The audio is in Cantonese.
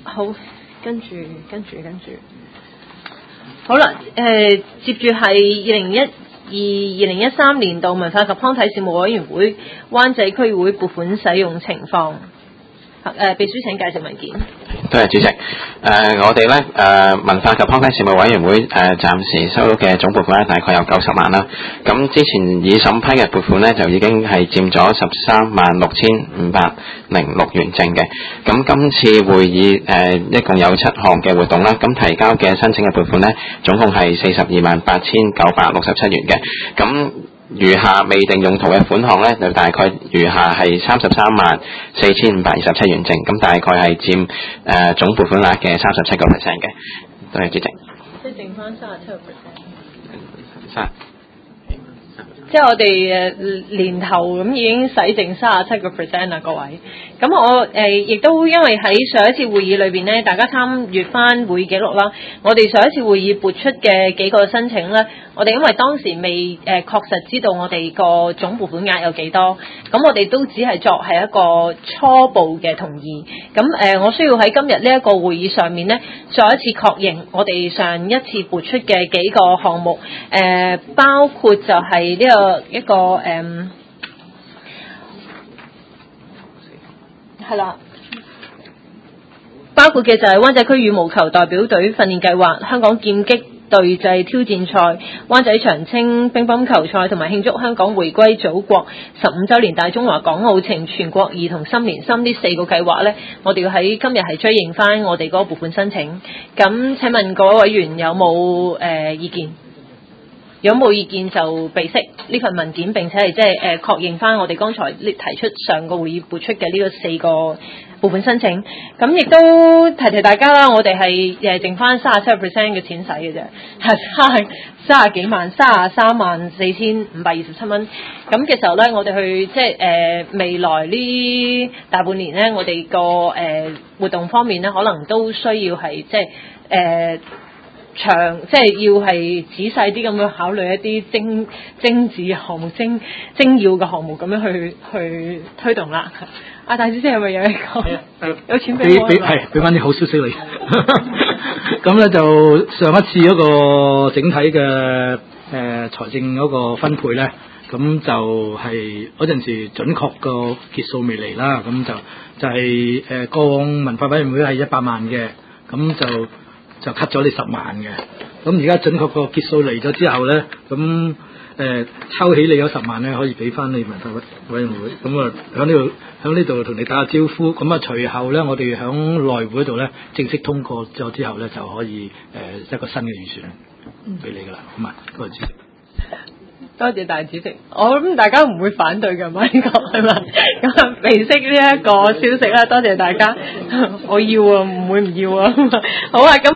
好，跟住，好啦，接住係2013年度文化及康體事務委員會灣仔區會撥款使用情況。秘書請介紹文件。 多謝主席。我哋咧文化及康體事務委員會暫時收到嘅總撥款咧大概有90萬啦。咁之前已審批嘅撥款咧就已經係佔咗136506元正嘅。咁今次會議一共有7項嘅活動啦。咁提交嘅申請嘅撥款咧總共係428967元嘅。咁餘下未定用途嘅款項咧，就大概餘下係334527元正，咁大概係佔總撥款額嘅37%嘅。多謝主席。 即係剩翻37%。即係我哋年頭咁已經使剩37%啦，各位。咁我亦都因為喺上一次會議裏邊咧，大家參閱翻會議記錄啦。我哋上一次會議撥出嘅幾個申請咧，我哋因為當時未確實知道我哋個總撥款額有幾多，咁我哋都只係作係一個初步嘅同意。咁我需要喺今日呢一個會議上面咧，再一次確認我哋上一次撥出嘅幾個項目，包括就係呢一個係啦，包括嘅就係灣仔區羽毛球代表隊訓練計劃、香港劍擊隊際挑戰賽、灣仔長青乒乓球賽同埋慶祝香港回歸祖國15週年大中華港澳情全國兒童心連心呢4個計劃呢，我哋要喺今日係追認翻我哋嗰個撥款申請。咁請問各位委員有冇意見？有冇意見就備悉呢份文件，並且係即係確認翻我哋剛才提出上個會議撥出嘅呢個4個撥款申請。咁亦都提大家啦，我哋係剩翻37% 嘅錢使嘅啫，係30幾萬，334527蚊。咁嘅時候咧，我哋去即係未來呢大半年咧，我哋個活動方面咧，可能都需要係即係即係要係仔細啲咁樣考慮一啲精緻嘅項目、精要嘅項目咁樣去推動啦。阿大小姐係咪有一個有錢俾我？ 係俾翻啲好消息你。咁咧就上一次嗰個整體嘅財政嗰個分配咧，咁就係嗰陣時準確個結數未嚟啦。咁就係過往文化委員會係100萬嘅，咁就 cut 咗你10萬嘅。咁而家準確個結數嚟咗之後咧，咁抽起你有10萬咧，可以俾翻你文化委員會。咁啊響呢度同你打個招呼。咁啊隨後咧，我哋響內會度咧正式通過咗之後咧，就可以一個新嘅預算俾你噶啦。好嘛，多謝主席。 多謝大主席，我諗大家唔會反對㗎嘛，呢個係咪？咁啊，備悉呢一個消息啦，多謝大家。我要啊，唔會唔要啊。好啊，咁。